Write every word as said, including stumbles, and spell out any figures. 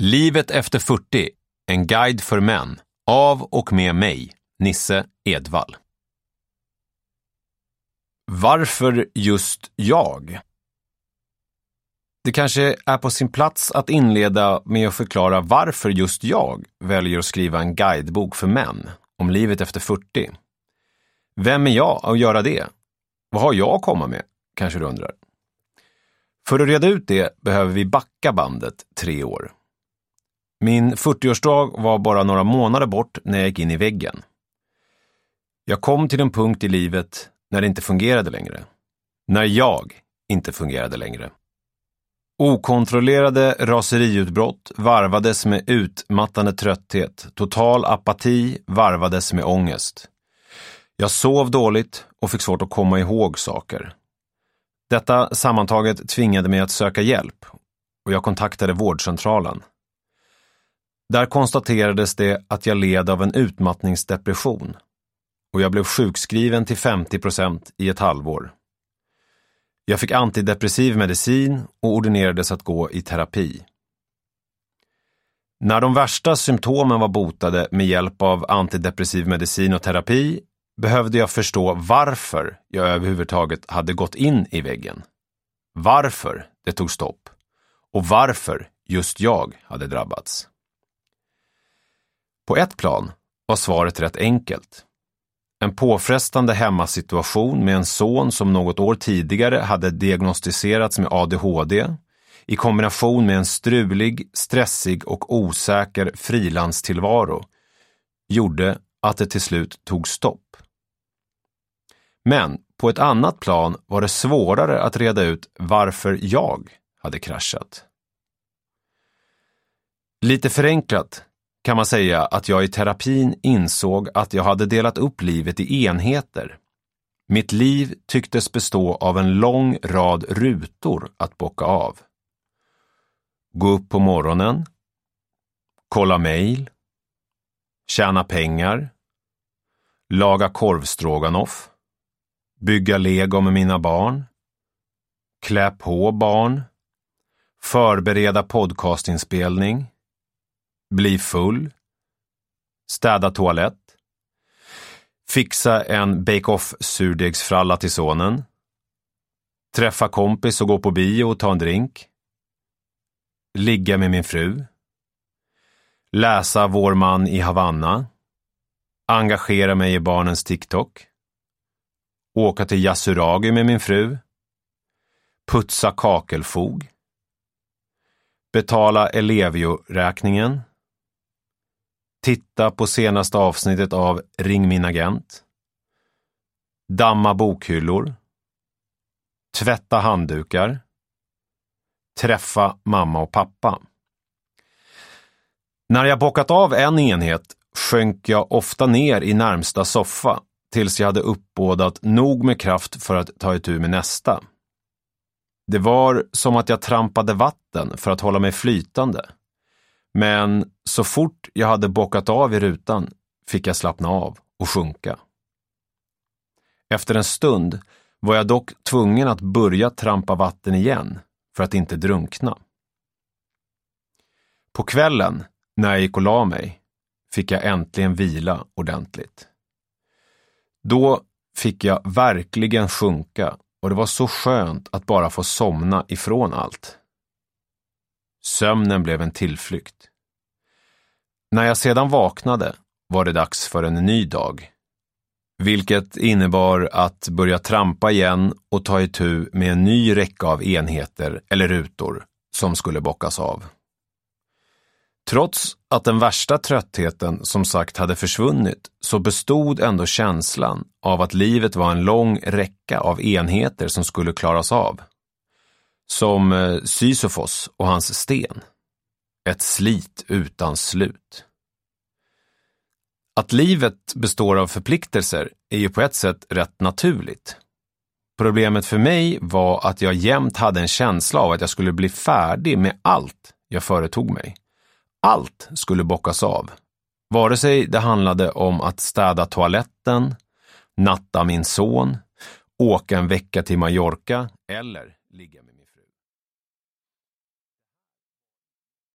Livet efter fyrtio, en guide för män, av och med mig, Nisse Edvall. Varför just jag? Det kanske är på sin plats att inleda med att förklara varför just jag väljer att skriva en guidebok för män om livet efter fyrtio. Vem är jag att göra det? Vad har jag att komma med, kanske du undrar. För att reda ut det behöver vi backa bandet tre år. Min fyrtioårsdag var bara några månader bort när jag gick in i väggen. Jag kom till en punkt i livet när det inte fungerade längre. När jag inte fungerade längre. Okontrollerade raseriutbrott varvades med utmattande trötthet. Total apati varvades med ångest. Jag sov dåligt och fick svårt att komma ihåg saker. Detta sammantaget tvingade mig att söka hjälp och jag kontaktade vårdcentralen. Där konstaterades det att jag led av en utmattningsdepression och jag blev sjukskriven till femtio procent i ett halvår. Jag fick antidepressiv medicin och ordinerades att gå i terapi. När de värsta symptomen var botade med hjälp av antidepressiv medicin och terapi behövde jag förstå varför jag överhuvudtaget hade gått in i väggen. Varför det tog stopp och varför just jag hade drabbats. På ett plan var svaret rätt enkelt. En påfrestande hemmasituation med en son som något år tidigare hade diagnostiserats med A D H D i kombination med en strulig, stressig och osäker frilanstillvaro gjorde att det till slut tog stopp. Men på ett annat plan var det svårare att reda ut varför jag hade kraschat. Lite förenklat kan man säga att jag i terapin insåg att jag hade delat upp livet i enheter. Mitt liv tycktes bestå av en lång rad rutor att bocka av. Gå upp på morgonen, kolla mejl, tjäna pengar, laga korvstroganoff, bygga lego med mina barn, klä på barn, förbereda podcastinspelning, bli full, städa toalett, fixa en bake-off-surdegsfralla till sonen, träffa kompis och gå på bio och ta en drink, ligga med min fru, läsa Vår man i Havanna, engagera mig i barnens TikTok, åka till Yasuragi med min fru, putsa kakelfog, betala Ellevio-räkningen, titta på senaste avsnittet av Ring min agent, damma bokhyllor, tvätta handdukar, träffa mamma och pappa. När jag bockat av en enhet sjönk jag ofta ner i närmsta soffa tills jag hade uppbådat nog med kraft för att ta itu med nästa. Det var som att jag trampade vatten för att hålla mig flytande. Men så fort jag hade bockat av i rutan fick jag slappna av och sjunka. Efter en stund var jag dock tvungen att börja trampa vatten igen för att inte drunkna. På kvällen, när jag gick och la mig, fick jag äntligen vila ordentligt. Då fick jag verkligen sjunka och det var så skönt att bara få somna ifrån allt. Sömnen blev en tillflykt. När jag sedan vaknade var det dags för en ny dag. Vilket innebar att börja trampa igen och ta itu med en ny räcka av enheter eller rutor som skulle bockas av. Trots att den värsta tröttheten som sagt hade försvunnit så bestod ändå känslan av att livet var en lång räcka av enheter som skulle klaras av. Som eh, Sisyfos och hans sten. Ett slit utan slut. Att livet består av förpliktelser är ju på ett sätt rätt naturligt. Problemet för mig var att jag jämt hade en känsla av att jag skulle bli färdig med allt jag företog mig. Allt skulle bockas av. Vare sig det handlade om att städa toaletten, natta min son, åka en vecka till Mallorca eller ligga med min